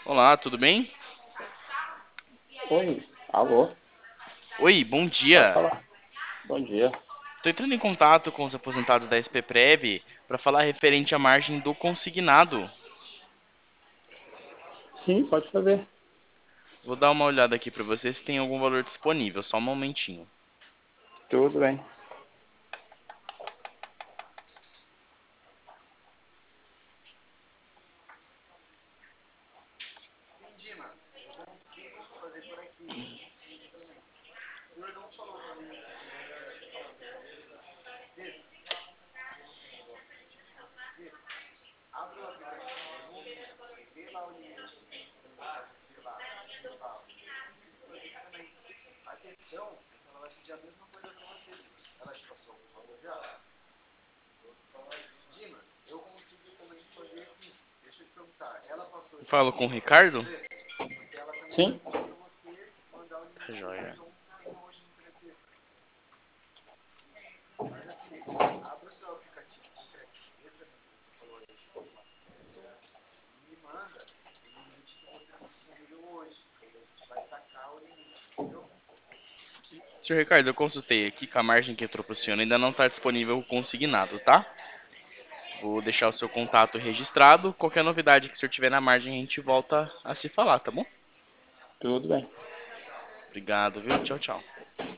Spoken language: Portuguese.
Olá, tudo bem? Oi, alô, Oi, bom pode dia. falar. Bom dia. Estou entrando em contato com os aposentados da SPPrev para falar referente à margem do consignado. Sim, pode fazer. Vou dar uma olhada aqui para você se tem algum valor disponível, só um momentinho. Tudo bem. Falo com o Ricardo? Sim, Tá joia. Senhor Ricardo, eu consultei aqui que a margem que entrou para o senhor ainda não está disponível o consignado, tá? Vou deixar o seu contato registrado. Qualquer novidade que o senhor tiver na margem, a gente volta a se falar, tá bom? tudo bem. Obrigado, viu? Tchau, tchau.